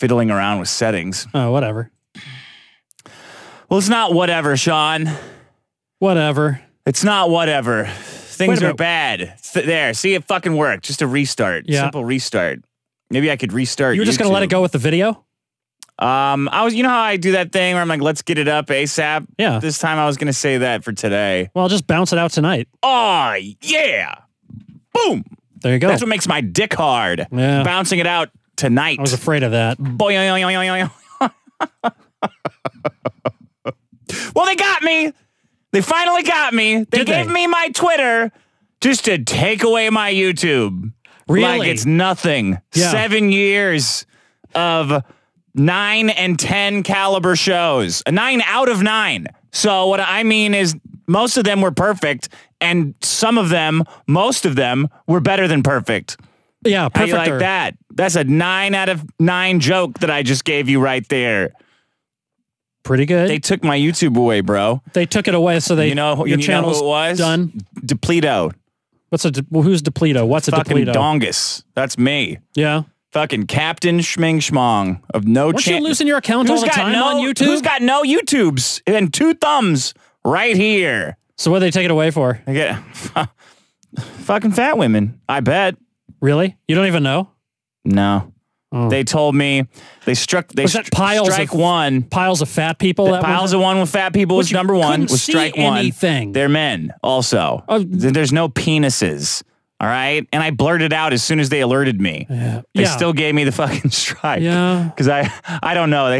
fiddling around with settings. Oh, whatever. Well, it's not whatever, Sean. Whatever. It's not whatever. Things are bad. There, see, it fucking worked. Just a restart. Yeah. Simple restart. Maybe I could restart. You were just going to let it go with the video? You know how I do that thing where I'm like, let's get it up ASAP? Yeah. This time I was going to say that for today. Well, just bounce it out tonight. Oh, yeah. Boom. There you go. That's what makes my dick hard. Yeah. Bouncing it out tonight. I was afraid of that. Well, they got me. They finally got me. They gave me my Twitter just to take away my YouTube. Really? Like it's nothing. Yeah. 7 years of 9 and 10 caliber shows. 9 out of 9. So what I mean is most of them were perfect, and most of them were better than perfect. Yeah, perfect. How you like that? That's a 9 out of 9 joke that I just gave you right there. Pretty good. They took my YouTube away, bro. They took it away, so your channel's who it was? done. Depleto. Who's Depleto? What's a Fucking Depleto? Dongus. That's me. Yeah. Fucking Captain Schming Schmong of no chance. Aren't you losing your account all the time on YouTube? Who's got no YouTubes and 2 thumbs right here? So what do they take it away for? I get fucking fat women. I bet. Really? You don't even know? No. Oh. They told me they strike one. Piles of fat people. Piles of one with fat people was number one. Was strike one. Anything. They're men also. There's no penises. All right. And I blurted out as soon as they alerted me. Yeah. They still gave me the fucking strike. Yeah. Because I don't know.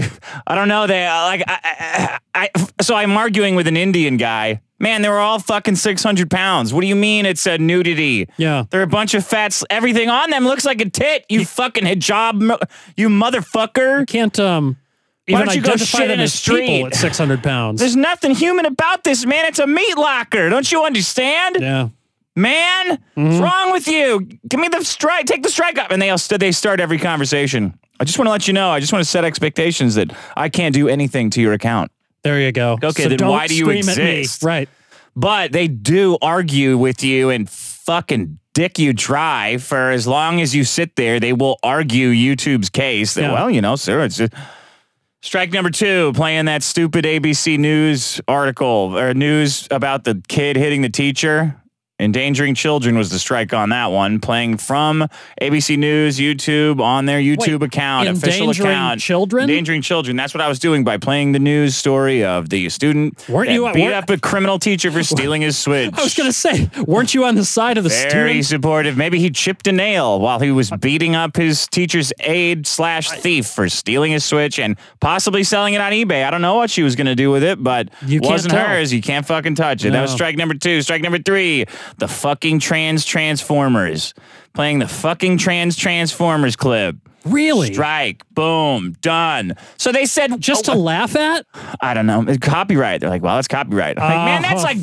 So I'm arguing with an Indian guy. Man, they were all fucking 600 pounds. What do you mean it's a nudity? Yeah. They're a bunch of fats. Everything on them looks like a tit. You fucking hijab, you motherfucker. You can't even identify them as people at 600 pounds. There's nothing human about this, man. It's a meat locker. Don't you understand? Yeah. Man, what's wrong with you? Give me the strike. Take the strike up. And they start every conversation. I just want to let you know. I just want to set expectations that I can't do anything to your account. There you go. Okay, so then why do you exist? Right. But they do argue with you and fucking dick you dry for as long as you sit there. They will argue YouTube's case that, sir, it's just... Strike number 2, playing that stupid ABC News article or news about the kid hitting the teacher. Endangering children was the strike on that one. Playing from ABC News, YouTube, on their YouTube account, official account. Endangering children. That's what I was doing by playing the news story of the student beat up a criminal teacher for stealing his Switch. I was going to say, weren't you on the side of the student? Very supportive. Maybe he chipped a nail while he was beating up his teacher's aide/thief for stealing his Switch and possibly selling it on eBay. I don't know what she was going to do with it, but it wasn't hers. You can't fucking touch it. No. That was strike number 2. Strike number 3. The fucking Transformers. Playing the fucking Transformers clip. Really? Strike. Boom. Done. So they said... Just to laugh at? I don't know. It's copyright. They're like, well, it's copyright. I'm like, man, that's like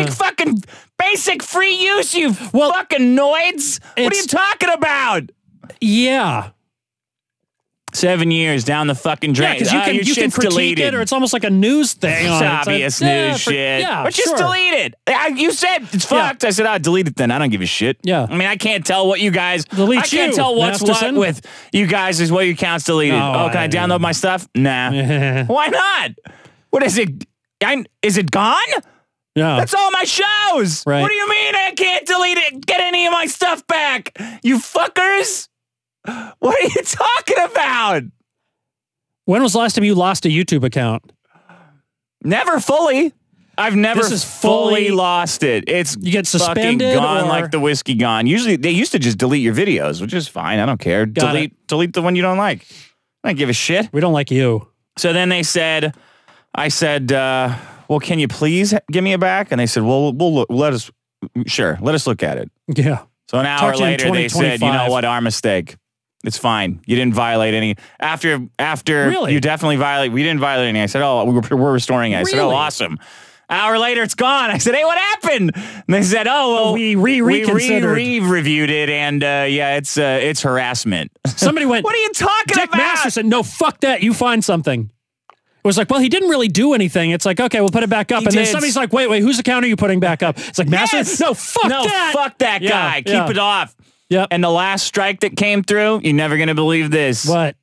basic free use, you fucking noids. What are you talking about? Yeah. 7 years down the fucking drain. Yeah, because you can critique deleted. it, or it's almost like a news thing. It's obvious news shit. Yeah, but just delete it. You said it's fucked. I said, delete it then. I don't give a shit. Yeah. I mean, I can't tell what you guys... Delete I can't tell what's Masterson. what with you guys is what your account's deleted. Oh, can I download my stuff? Nah. Why not? What is it? Is it gone? Yeah. That's all my shows. Right. What do you mean I can't delete it? Get any of my stuff back? You fuckers? What are you talking about? When was the last time you lost a YouTube account? Never fully. I've never fully lost it. You get suspended, gone like the whiskey gone. Usually, they used to just delete your videos, which is fine. I don't care. Delete the one you don't like. I don't give a shit. We don't like you. So then I said, well, can you please give me it back? And they said, well, let us look at it. Yeah. So an hour later, they said, you know what, our mistake. It's fine. You didn't violate any. After really? You definitely violate. We didn't violate any. I said, we're restoring it. I said, awesome. Hour later, it's gone. I said, hey, what happened? And they said, we reviewed it, and it's harassment. Somebody went, what are you talking Dick about? Masterson, no, fuck that. You find something. It was like, well, he didn't really do anything. It's like, okay, we'll put it back up. Then somebody's like, wait, whose account are you putting back up? It's like, Masterson, no, fuck that guy. Keep it off. Yep. And the last strike that came through, you're never going to believe this. What?